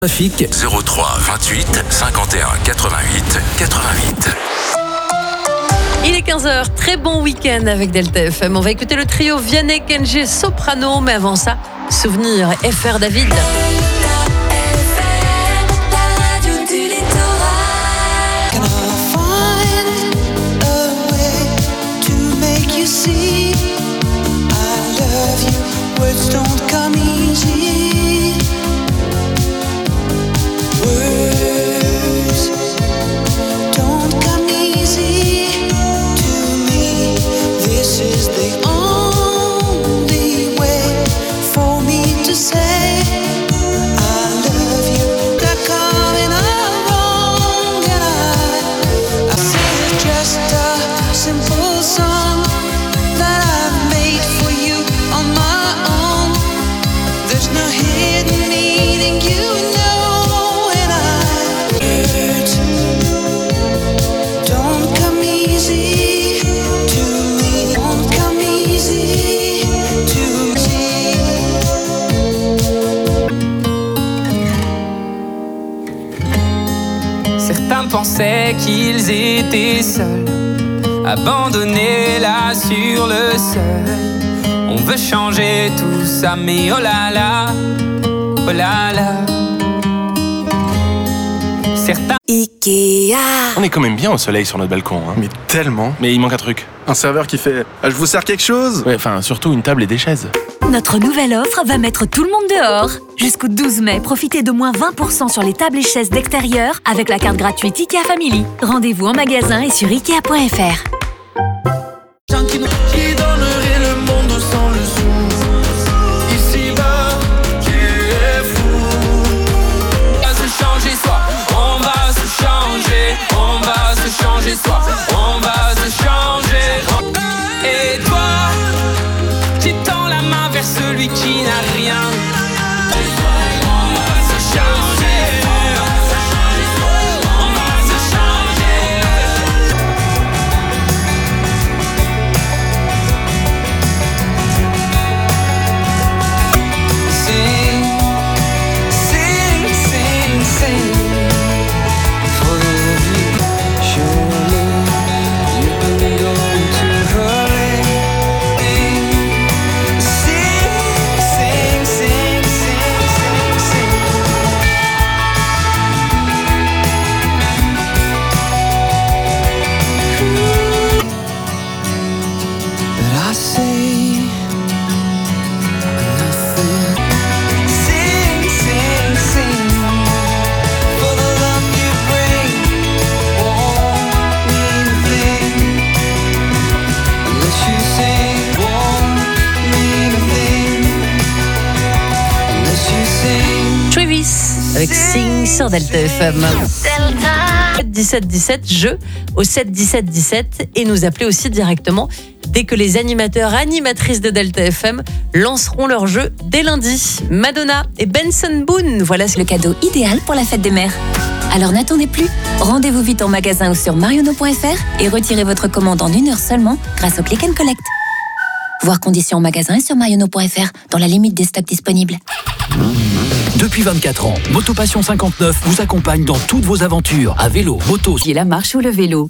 Trafic 03 28 51 88 88. Il est 15h, très bon week-end avec Delta FM. On va écouter le trio Vianney, Kenji, Soprano, mais avant ça, souvenir FR David. Certains pensaient qu'ils étaient seuls, abandonnés là sur le sol. On veut changer tout ça, mais oh là là, oh là là. Certains... Ikea. On est quand même bien au soleil sur notre balcon, hein. Mais tellement. Mais il manque un truc. Un serveur qui fait « Je vous sers quelque chose ?» Ouais, enfin, surtout une table et des chaises. Notre nouvelle offre va mettre tout le monde dehors. Jusqu'au 12 mai, profitez de moins 20% sur les tables et chaises d'extérieur avec la carte gratuite Ikea Family. Rendez-vous en magasin et sur Ikea.fr. Qui donnerait le monde sans le sou? Ici-bas, tu es fou. On va se changer soi, on va se changer, on va se changer soi, on va se changer. Et toi, tu tends la main vers celui qui n'a rien. On va se changer, on va se changer. Sing, sing, sing, sing. For you, surely you've been going to hurry. Sing, sing, sing, sing, sing, sing. But I say nothing. Sing, sing, sing. For the love you bring won't mean a thing unless you sing. Won't mean a thing unless you sing. Travis avec Sing sur Delta FM. 17 17 jeu au 7 17 17 et nous appeler aussi directement dès que les animateurs/animatrices de Delta FM lanceront leur jeu dès lundi. Madonna et Benson Boone, voilà Le cadeau idéal pour la fête des mères. Alors n'attendez plus, rendez-vous vite en magasin ou sur mariono.fr et retirez votre commande en 1 heure seulement grâce au Click and Collect. Voir conditions en magasin et sur mariono.fr dans la limite des stocks disponibles. Depuis 24 ans, Motopassion 59 vous accompagne dans toutes vos aventures, à vélo, moto, Et la marche ou le vélo.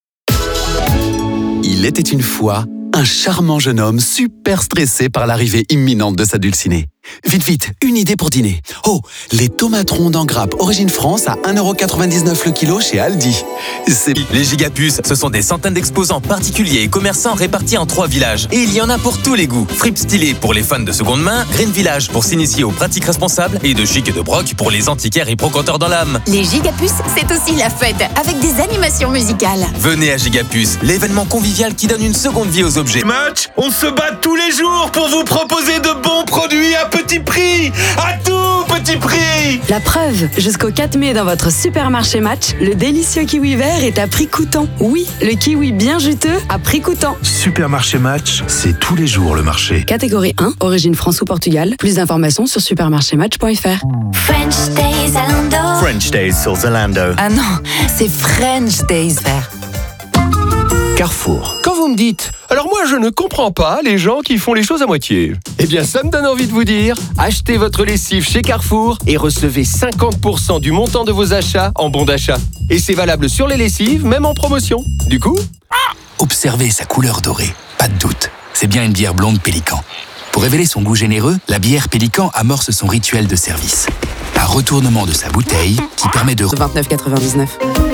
Il était une fois un charmant jeune homme super stressé par l'arrivée imminente de sa dulcinée. Vite, vite, une idée pour dîner. Oh, les tomates rondes en grappe origine France à 1,99€ le kilo chez Aldi. Les Gigapuces, ce sont des centaines d'exposants particuliers et commerçants répartis en 3 villages. Et il y en a pour tous les goûts. Fripe stylé pour les fans de seconde main, Green Village pour s'initier aux pratiques responsables et de chic et de broc pour les antiquaires et brocanteurs dans l'âme. Les Gigapuces, c'est aussi la fête avec des animations musicales. Venez à Gigapuces, l'événement convivial qui donne une seconde vie aux objets. Match, on se bat tous les jours pour vous proposer de bons produits à petit prix. À tout petit prix. La preuve, jusqu'au 4 mai dans votre supermarché Match, le délicieux kiwi vert est à prix coûtant. Oui, le kiwi bien juteux à prix coûtant. Supermarché Match, c'est tous les jours le marché. Catégorie 1, origine France ou Portugal. Plus d'informations sur supermarchématch.fr. French Days Zalando. French Days sur Zalando. Ah non, c'est French Days vert. Carrefour. Quand vous me dites « Alors moi, je ne comprends pas les gens qui font les choses à moitié », eh bien, ça me donne envie de vous dire « Achetez votre lessive chez Carrefour et recevez 50% du montant de vos achats en bon d'achat. » Et c'est valable sur les lessives, même en promotion. Du coup... Observez sa couleur dorée. Pas de doute, c'est bien une bière blonde Pélican. Pour révéler son goût généreux, la bière Pélican amorce son rituel de service. Un retournement de sa bouteille qui permet de... 29,99.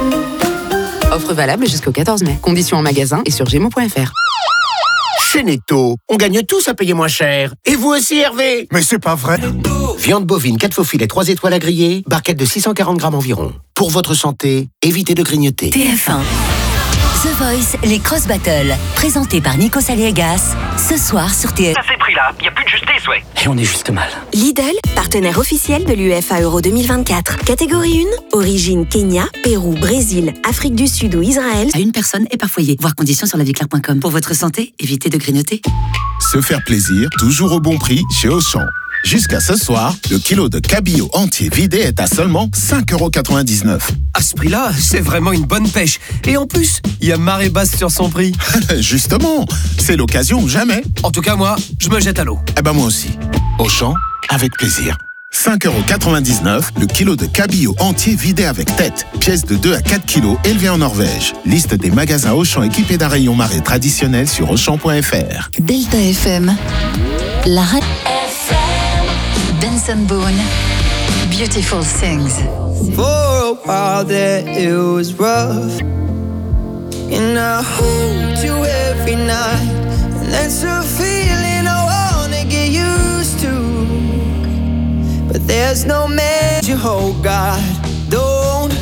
Offre valable jusqu'au 14 mai. Conditions en magasin et sur Gémeaux.fr. Chez Netto, on gagne tous à payer moins cher. Et vous aussi, Hervé? Mais c'est pas vrai. Viande bovine, 4 faux filets, 3 étoiles à griller, barquette de 640 grammes environ. Pour votre santé, évitez de grignoter. TF1. The Voice, les Cross Battles, présenté par Nikos Aliagas, ce soir sur TF1. À ces prix-là, il n'y a plus de justice, ouais. Et on est juste mal. Lidl, partenaire officiel de l'UEFA Euro 2024. Catégorie 1, origine Kenya, Pérou, Brésil, Afrique du Sud ou Israël. À une personne et par foyer. Voir conditions sur laviclair.com. Pour votre santé, évitez de grignoter. Se faire plaisir, toujours au bon prix chez Auchan. Jusqu'à ce soir, le kilo de cabillaud entier vidé est à seulement 5,99 €. À ce prix-là, c'est vraiment une bonne pêche. Et en plus, il y a marée basse sur son prix. Justement, c'est l'occasion ou jamais. En tout cas, moi, je me jette à l'eau. Eh ben moi aussi. Auchan, avec plaisir. 5,99 € le kilo de cabillaud entier vidé avec tête. Pièce de 2 à 4 kilos élevée en Norvège. Liste des magasins Auchan équipés d'un rayon marée traditionnel sur Auchan.fr. Delta FM. La radio. Benson Boone. Beautiful Things. For a while there it was rough, and I hold you every night, and that's a feeling I wanna get used to. But there's no magic, oh God, don't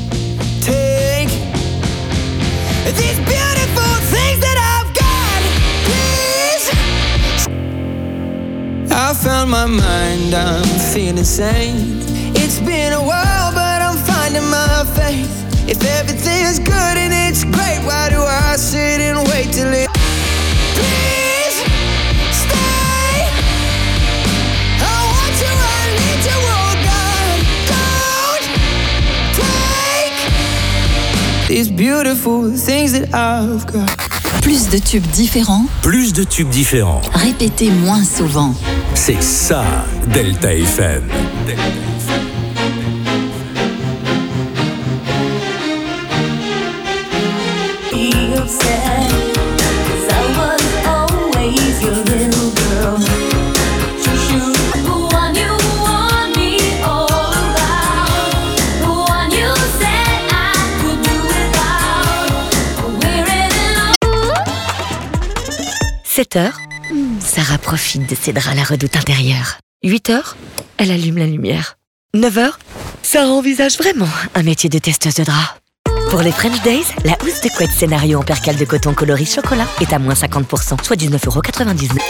take these beautiful things that I've got, please. I found my mind, I'm feeling sane. It's been a while, but I'm finding my faith. If everything's good and it's great, why do I sit and wait till it? Please stay. I want you, I need you, oh God. Don't take these beautiful things that I've got. Plus de tubes différents. Plus de tubes différents. Répétés moins souvent. C'est ça, Delta FM. Sarah profite de ses draps à la redoute intérieure. 8h, elle allume la lumière. 9h, Sarah envisage vraiment un métier de testeuse de draps. Pour les French Days, la housse de couette scénario en percale de coton coloris chocolat est à moins 50%, soit 19,99 €.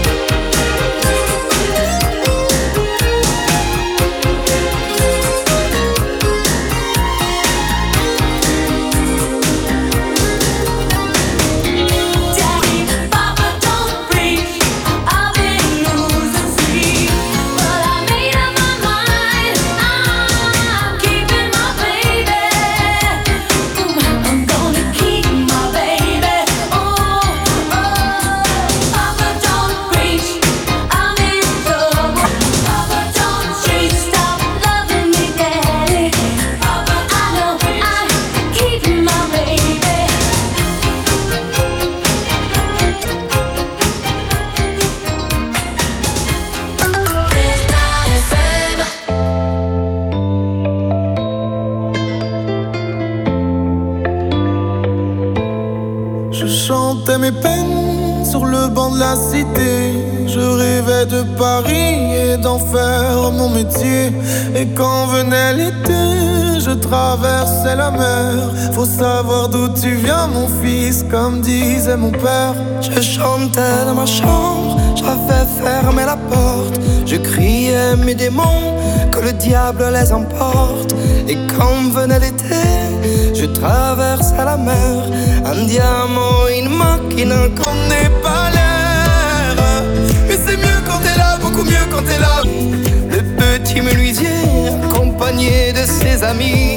Mes peines sur le banc de la cité. Je rêvais de Paris et d'en faire mon métier. Et quand venait l'été, je traversais la mer. Faut savoir d'où tu viens, mon fils, comme disait mon père. Je chantais dans ma chambre, j'avais fermé la porte. Je criais mes démons, que le diable les emporte. Et quand venait l'été, je traversais la mer. Un diamant, une machine qu'on n'est pas l'air. Mais c'est mieux quand t'es là, beaucoup mieux quand t'es là. Le petit menuisier, accompagné de ses amis.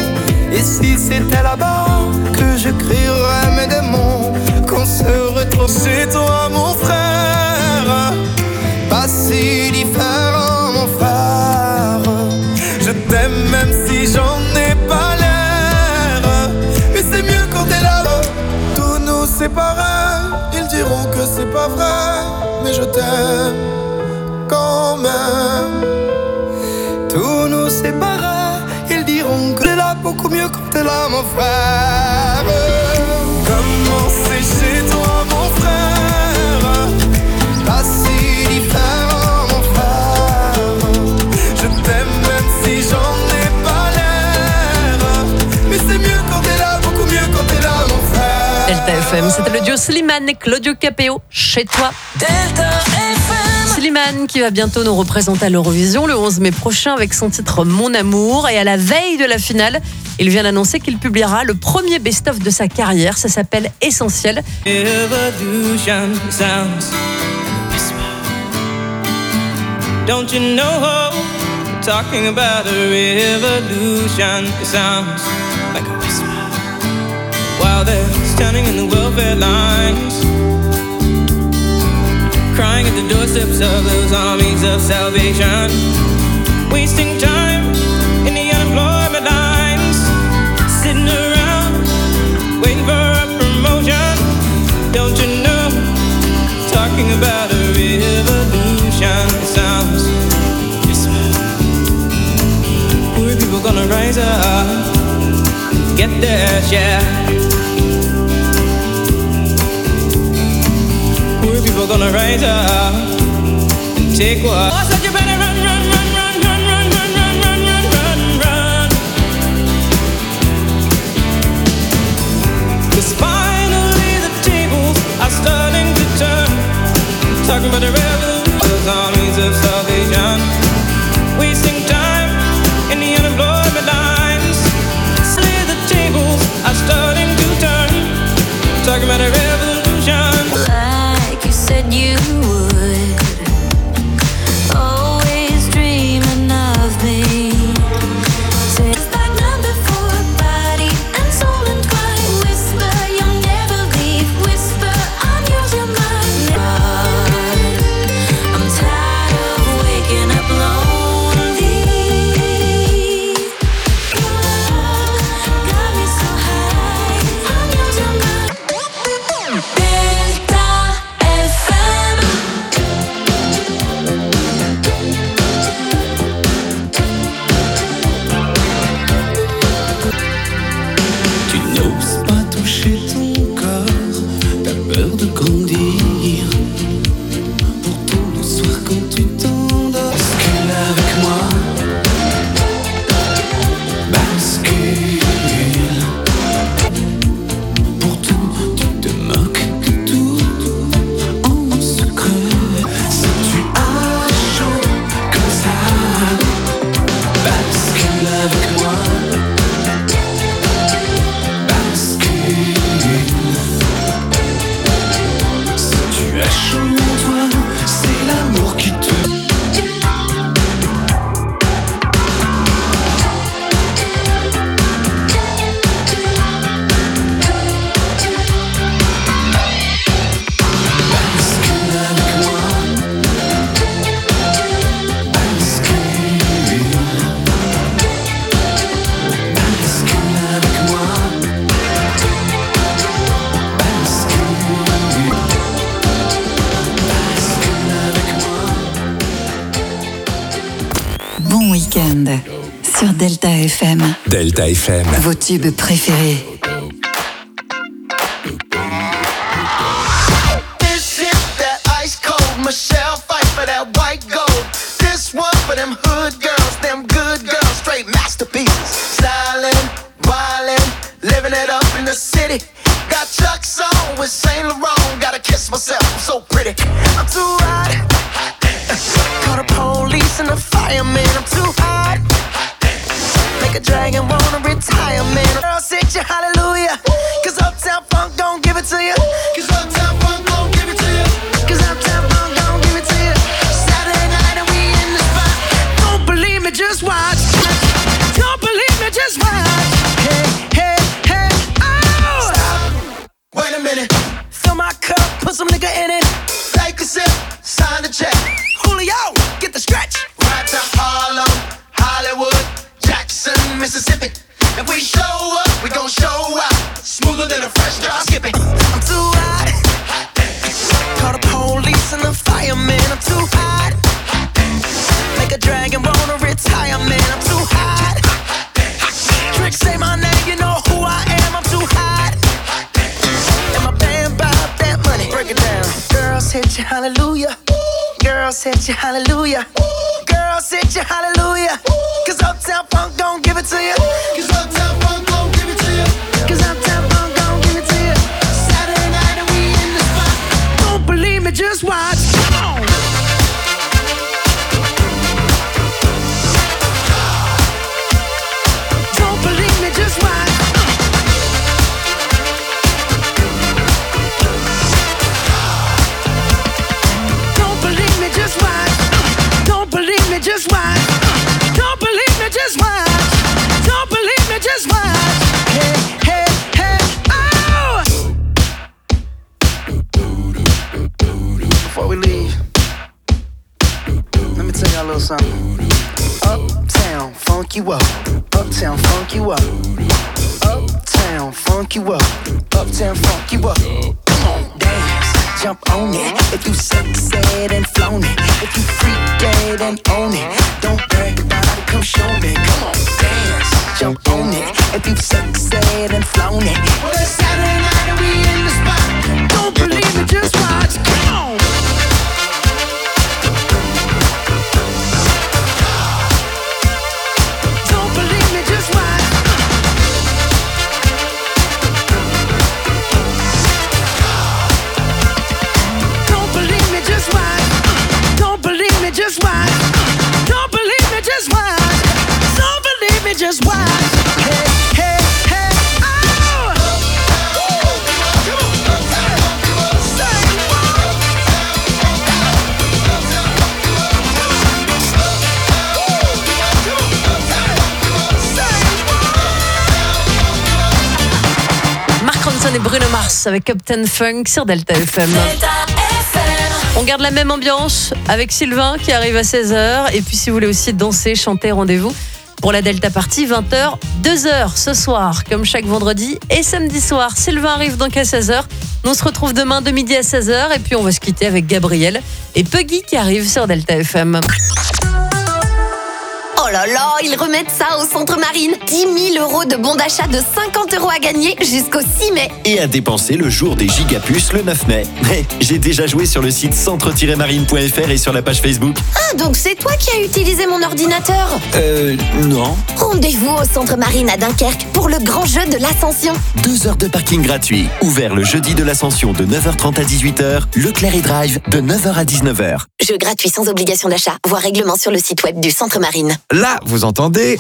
Et si c'était là-bas que je crierais mes démons, qu'on se retrouve chez toi mon frère. Pas si différent mon frère. Je t'aime même si j'en ai pas l'air. Mais c'est mieux quand t'es là-bas. Tous nous séparer, ils diront que c'est pas vrai. Mais je t'aime quand même. Tous nous séparer, ils diront que t'es là beaucoup mieux quand t'es là mon frère. Comment c'est chez toi mon frère. Pas si différent mon frère. Je t'aime même si j'en ai pas l'air. Mais c'est mieux quand t'es là, beaucoup mieux quand t'es là mon frère. Delta FM, c'était le duo Slimane et Claudio Capéo, chez toi. Delta FM. Slimane qui va bientôt nous représenter à l'Eurovision le 11 mai prochain avec son titre Mon Amour. Et à la veille de la finale, il vient d'annoncer qu'il publiera le premier best-of de sa carrière. Ça s'appelle Essentiel. Evolution sounds. Don't you know, talking about a revolution, it sounds like a whisper. While they're standing in the welfare lines, crying at the doorsteps of those armies of salvation, wasting time in the unemployment lines, sitting around, waiting for a promotion. Don't you know, talking about a revolution, it sounds poor people gonna rise up, get their share. Poor people gonna rise up and take what. Oh, so you better run, run, run, run, run, run, run, run, run, run, run, run. 'Cause finally the tables are starting to turn. Talking about the revolution, those armies of salvation, wasting time in the unemployment lines. Slowly the tables are starting to turn. Talking about a revolution. Like you said you would, always dreaming of me. It's like number 4, body and soul entwined. Whisper, you'll never leave. Whisper, I'll use your mind. I'm tired of waking up lonely. Your love got me so high. I'll use your mind. Delta FM. Tu n'oses pas toucher ton corps, t'as peur de grandir. Pourtant le soir quand tu t'endors, bascule avec moi. Bascule. Pourtant tu te moques de tout en secret. Si tu as chaud comme ça, bascule avec moi. Si tu as chaud en toi, c'est l'amour qui te. Bascule avec moi. Bascule. Bascule avec moi. Bon week-end sur Delta FM. Delta FM. Vos tubes préférés. This is that ice cold Michelle fight for that white gold. This one for them hood girls, them good girls, straight masterpieces. Stylin', wildin', living it up in the city. Got Chuck's on with Saint Laurent. Gotta kiss myself, I'm so pretty. I'm too hot. Call the police and the fireman. I'm too hot. Make a dragon wanna retire, man. Girl, sit your hallelujah. 'Cause Uptown Funk don't give it to you. 'Cause Uptown Funk don't give it to you. 'Cause Uptown Funk don't give it to you. Saturday night and we in the spot. Don't believe me, just watch. Don't believe me, just watch. Hey. Mississippi. If we show up, we gon' show out. Smoother than a fresh drop. Skip it. I'm too hot. Call the police and the fireman. I'm too hot. Make a dragon wanna retire, man. I'm too hot. Tricks say my name, you know who I am. I'm too hot. And my band bought that money. Break it down. Girls hit you, hallelujah. Girls hit you, hallelujah. Girls hit you, hallelujah. Cause Uptown Funk don't give it to you. Cause Uptown Funk don't give it to you. Cause Uptown Funk don't give it to you. Saturday night and we in the spot. Don't believe me, just watch. Come on. Don't believe me, just watch. Don't believe me, just watch. Don't believe me, just watch. Don't believe me, just watch. Don't believe me, just watch. Hey, hey, hey, oh! Before we leave, let me tell y'all a little something. Uptown, funk you up. Uptown, funk you up. Uptown, funk you up. Uptown, funk you up. Come on, dance, jump on it. If you sexed and flown it, if you freak dead and own it, don't brag about it, come show me. Come on, dance, jump on it. If you sexed and flown it, well, it's Saturday night and we in the spot. Don't believe it, just watch. Come on. Don't believe me, just watch. Don't believe me, just watch. Don't believe me, just watch. Don't believe me, just watch. Don't believe me, just watch. Hey, hey, hey, oh! Mark Ronson et Bruno Mars avec Uptown Funk sur Delta FM. On garde la même ambiance avec Sylvain qui arrive à 16h. Et puis si vous voulez aussi danser, chanter, rendez-vous pour la Delta Party, 20h, 2h ce soir, comme chaque vendredi et samedi soir. Sylvain arrive donc à 16h. Nous on se retrouve demain de midi à 16h. Et puis on va se quitter avec Gabriel et Puggy qui arrive sur Delta FM. Oh là là, ils remettent ça au Centre Marine. 10 000 € de bons d'achat de 50 € à gagner jusqu'au 6 mai. Et à dépenser le jour des gigapuces le 9 mai. Mais j'ai déjà joué sur le site centre-marine.fr et sur la page Facebook. Ah, donc c'est toi qui as utilisé mon ordinateur? Non. Rendez-vous au Centre Marine à Dunkerque pour le grand jeu de l'Ascension. 2 heures de parking gratuit. Ouvert le jeudi de l'Ascension de 9h30 à 18h. Leclerc et Drive de 9h à 19h. Jeu gratuit sans obligation d'achat. Voir règlement sur le site web du Centre Marine. Là, vous entendez?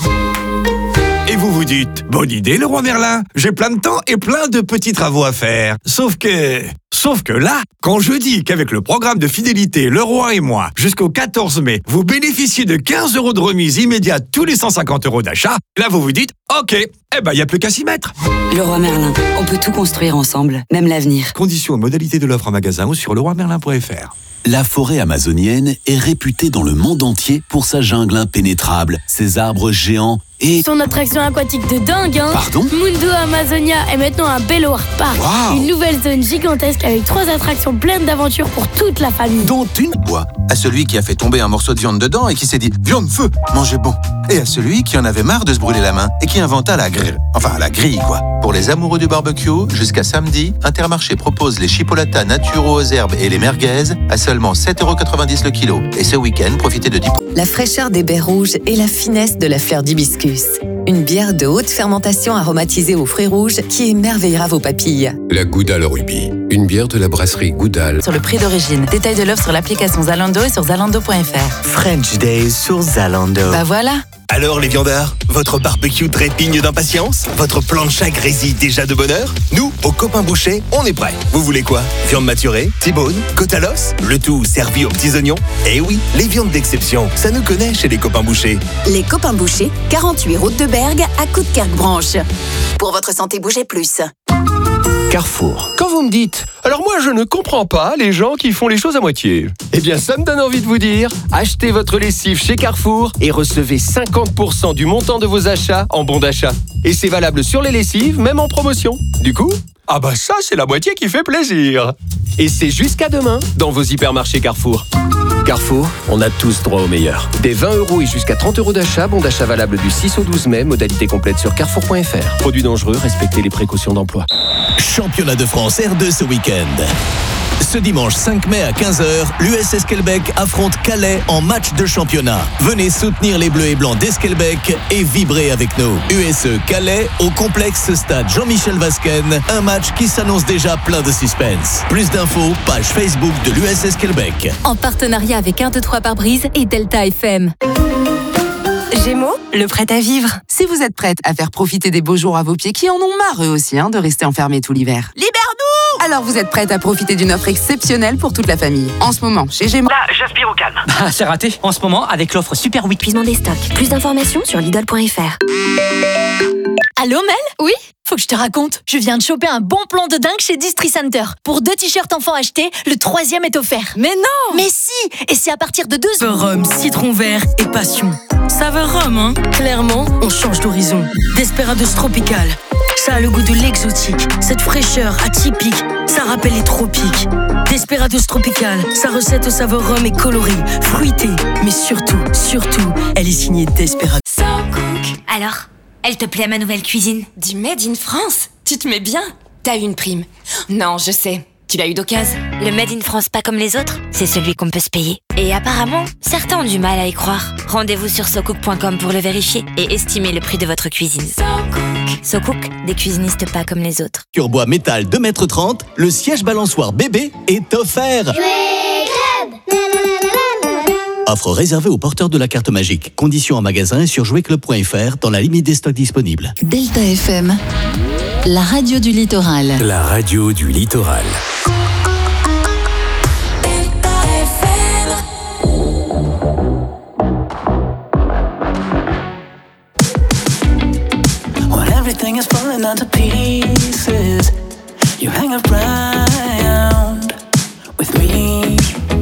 Et vous vous dites, bonne idée le roi Merlin, j'ai plein de temps et plein de petits travaux à faire. Sauf que là, quand je dis qu'avec le programme de fidélité Le Roi et moi, jusqu'au 14 mai, vous bénéficiez de 15 € de remise immédiate tous les 150 € d'achat, là vous vous dites, ok, eh ben il n'y a plus qu'à s'y mettre. Le Roi Merlin, on peut tout construire ensemble, même l'avenir. Conditions et modalités de l'offre en magasin ou sur leroimerlin.fr. La forêt amazonienne est réputée dans le monde entier pour sa jungle impénétrable, ses arbres géants et... Son attraction aquatique de dingue, hein. Pardon ? Mundo Amazonia est maintenant un Bellower Park. Wow. Une nouvelle zone gigantesque avec 3 attractions pleines d'aventures pour toute la famille. dont une bois à celui qui a fait tomber un morceau de viande dedans et qui s'est dit « Viande feu, mangez bon !» et à celui qui en avait marre de se brûler la main et qui inventa la grille. Enfin, la grille, quoi. Pour les amoureux du barbecue, jusqu'à samedi, Intermarché propose les chipolatas naturaux aux herbes et les merguez à seulement 7,90 € le kilo. Et ce week-end, profitez de 10%. La fraîcheur des baies rouges et la finesse de la fleur d'hibiscus. Une bière de haute fermentation aromatisée aux fruits rouges qui émerveillera vos papilles. La Goudal Ruby, une bière de la brasserie Goudal. Sur le prix d'origine. Détail de l'offre sur l'application Zalando et sur zalando.fr. French Days sur Zalando. Bah voilà. Alors les viandards, votre barbecue trépigne d'impatience? Votre plancha grésille déjà de bonheur? Nous, au Copain Boucher, on est prêts. Vous voulez quoi? Viande maturée, T-bone, côte à l'os, le tout servi aux petits oignons? Eh oui, les viandes d'exception, ça nous connaît chez les Copains Boucher. Les Copains Boucher, 48 route de Bergue à Coudekerque-Branche. Pour votre santé, bougez plus. Carrefour. Quand vous me dites « Alors moi, je ne comprends pas les gens qui font les choses à moitié », eh bien, ça me donne envie de vous dire « Achetez votre lessive chez Carrefour et recevez 50% du montant de vos achats en bon d'achat. » Et c'est valable sur les lessives, même en promotion. Du coup, ah bah ça, c'est la moitié qui fait plaisir. Et c'est jusqu'à demain dans vos hypermarchés Carrefour. Carrefour, on a tous droit au meilleur. Des 20 € et jusqu'à 30 € d'achat, bon d'achat valable du 6 au 12 mai, modalité complète sur carrefour.fr. Produits dangereux, respectez les précautions d'emploi. Championnat de France R2 ce week-end. Ce dimanche 5 mai à 15h, l'US Esquelbec affronte Calais en match de championnat. Venez soutenir les Bleus et Blancs d'Esquelbec et vibrer avec nous. USE Calais au complexe stade Jean-Michel Vasquen, un match qui s'annonce déjà plein de suspense. Plus d'infos, page Facebook de l'US Esquelbec. En partenariat avec 1, 2, 3 pare-brise et Delta FM. Gémeaux, le prêt à vivre. Si vous êtes prête à faire profiter des beaux jours à vos pieds qui en ont marre eux aussi de rester enfermés tout l'hiver. Libère-nous! Alors vous êtes prête à profiter d'une offre exceptionnelle pour toute la famille. En ce moment, chez Gémeaux. Là, j'aspire au calme. Ah, c'est raté. En ce moment, avec l'offre Super Week. Épuisement des stocks. Plus d'informations sur Lidl.fr. Allô Mel? Oui? Faut que je te raconte. Je viens de choper un bon plan de dingue chez Distri Center. Pour 2 t-shirts enfants achetés, le 3e est offert. Mais non! Mais si! Et c'est à partir de 2 €. Rhum, citron vert et passion. Saveur rhum, hein? Clairement, on change d'horizon. Desperados Tropical. Ça a le goût de l'exotique. Cette fraîcheur atypique, ça rappelle les tropiques. Desperados Tropical, sa recette au saveur rhum est colorée, fruitée. Mais surtout, elle est signée Desperados. Alors, elle te plaît ma nouvelle cuisine? Du Made in France? Tu te mets bien? T'as eu une prime. Non, je sais. Tu l'as eu d'occasion. Le Made in France pas comme les autres, c'est celui qu'on peut se payer. Et apparemment, certains ont du mal à y croire. Rendez-vous sur socook.com pour le vérifier et estimer le prix de votre cuisine. SoCook, des cuisinistes pas comme les autres. Turbois métal 2,30 m, le siège balançoire bébé est offert. Offre réservée aux porteurs de la carte magique. Conditions en magasin et sur jouetclub.fr dans la limite des stocks disponibles. Delta FM, la radio du littoral. La radio du littoral. When everything is falling into pieces, you hang around with me.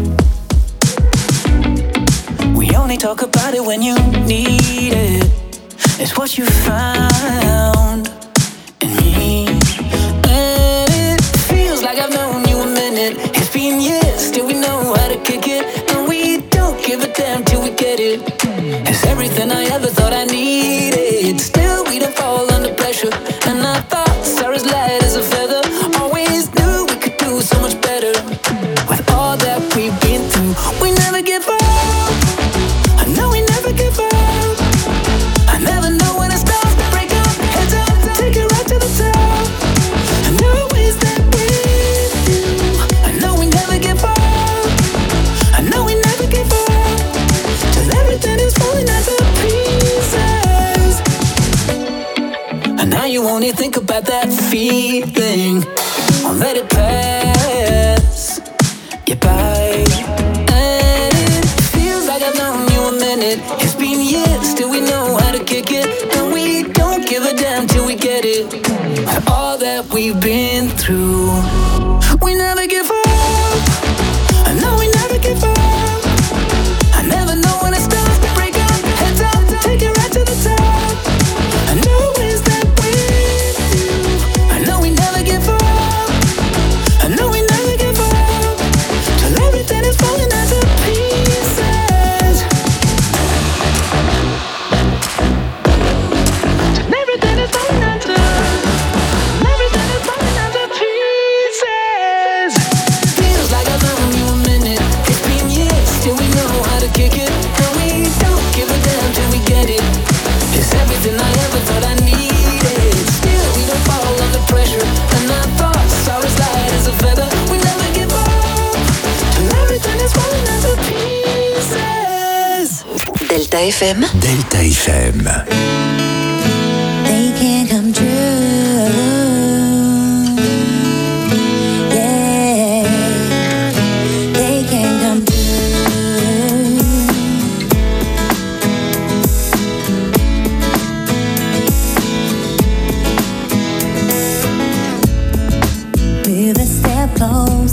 We only talk about it when you need it. It's what you found in me. And it feels like I've known you a minute. It's been years, still we know how to kick it. And we don't give a damn till we get it. It's everything I ever thought I needed. Still we don't fall under pressure. And I thought Sarah's light as a feather. Always knew we could do so much better. With all that we've been through, we never give up. I know we never give up. I never know when it starts to break up. Heads up, take it right to the top. I know it's that with you. I know we never give up. I know we never give up. Till everything is falling into pieces. And now you only think about that feeling. Won't let it pass you by. And it feels like I've known you a minute. It's been years, still we know how to kick it. And we don't give a damn till we get it. All that we've been through, we never give up. I know we never give up. I never know when it starts to break up. Heads up, take it right to the top. I know it's that with you. I know we never give up. I know we never give up. Till everything is falling into pieces. Till everything is falling into. Everything is falling into pieces. Feels like I've known you a minute. It's been years, still we know how to kick it. And we don't give a damn till we get it. It's everything I ever thought I needed. Still we don't fall under pressure. And I thought Sarah's light as a feather. We never give up. Till everything is falling into pieces. Delta FM. Delta FM. They can't come true. Yeah, they can't come true.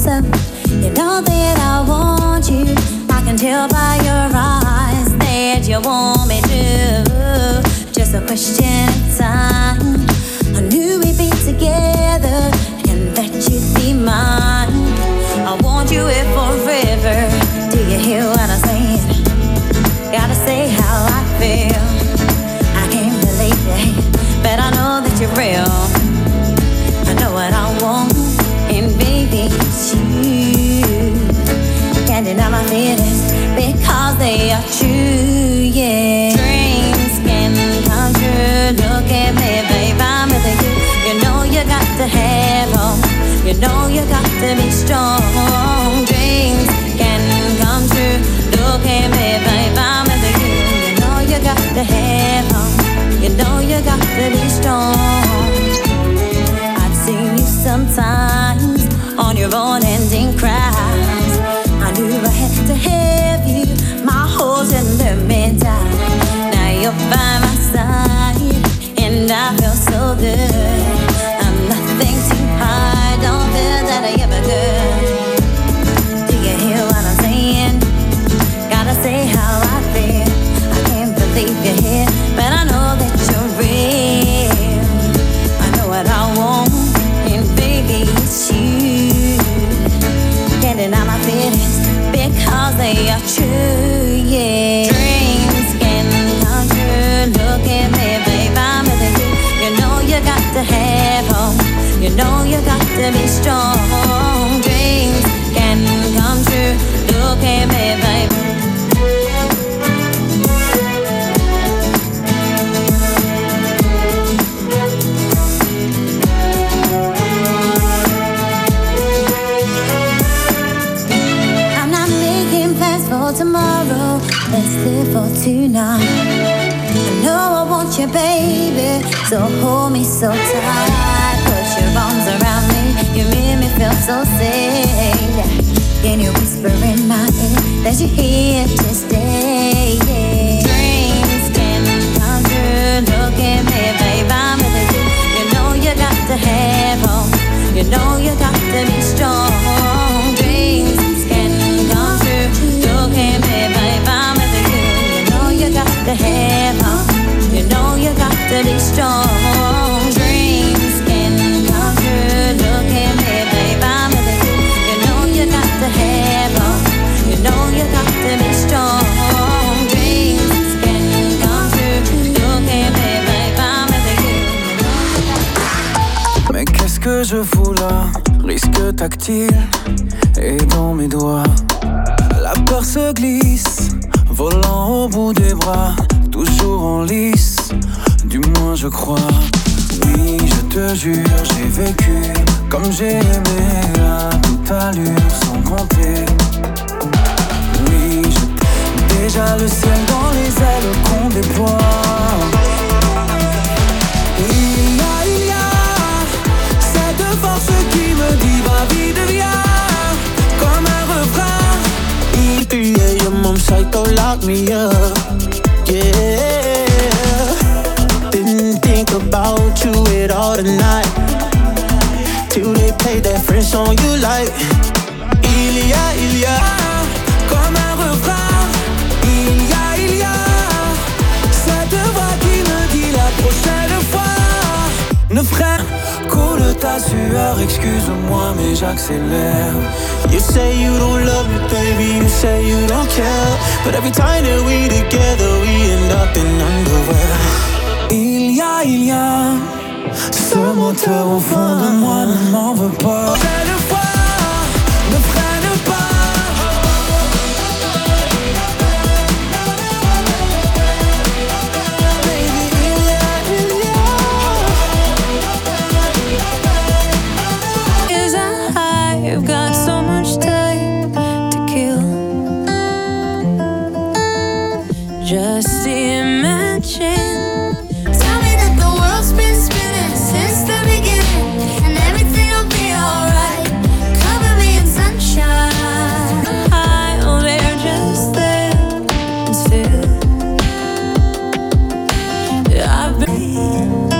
closer. You know that I want you. I can tell by your eyes that you want me to. Just a question of time. I knew we'd be together and that you'd be mine. I want you here forever. Do you hear what I'm saying? Gotta say how I feel. I can't believe it, but I know that you're real. I know what I want, and baby, it's you. Can't deny my feelings because they are true, yeah. Dreams can come true. Look at me, babe, I'm with you. You know you got to have hope. You know you got to be strong. Dreams can come true. Look at me, babe, I'm with you. You know you got to have hope. You know you got to be strong. I've seen you sometimes on your own ending cries. I knew I had to have you. My holes and let me die. Now you're by my side, and I feel so good. I'm nothing too hard, don't feel that I ever could. Do you hear what I'm saying? Gotta say how I feel. I can't believe you're here, but I know that you're real. I know what I want, and baby, it's you. Can't deny my feelings because they are true, yeah. Dreams can come true. Look at me, babe, I'm with you. You know you got to have hope. You know you got to be strong. Dreams can come true. Look at me, babe. I'm not making plans for tomorrow. Let's live for tonight. I know I want you, baby, so hold me so tight. Put your arms around me, you make me feel so safe. Can you whisper in my ear that you're here to stay? Yeah. Dreams can come true. Look at me, babe, I'm with you. You know you got to have hope. You know you got to be strong. Dreams can come true. Look at me, babe, I'm with you. You know you got to have hope. You know you got to be strong. Dreams can come true. Look at me, babe, I'm with you. You know you got to have hope. You know you got to be strong. Dreams can come true. Look at me, babe, I'm with you. Mais qu'est-ce que je fous là? Risque tactile et dans mes doigts. La peur se glisse, volant au bout des bras. Toujours en lice, du moins je crois. Oui, je te jure, j'ai vécu comme j'ai aimé à toute allure sans compter. Oui, déjà le ciel dans les ailes qu'on déploie. Il y a cette force qui me dit ma vie devient comme un refrain. EPA, your mom psycho locked me up. Yeah, didn't think about you at all tonight. Till they played that French song you like. Il y a comme un refrain. Il y a cette voix qui me dit la prochaine fois. Ne freine, coule ta sueur, excuse-moi mais j'accélère. You say you don't love me, baby, you say you don't care. But every time that we together, we end up in underwear. Il y a ce moteur au fond de moi, ne m'en veux pas. Cette fois, ne freine pas. I've got so much time to kill. Just imagine. Tell me that the world's been spinning since the beginning, and everything will be alright. Cover me in sunshine. I'll there just there and still. I've been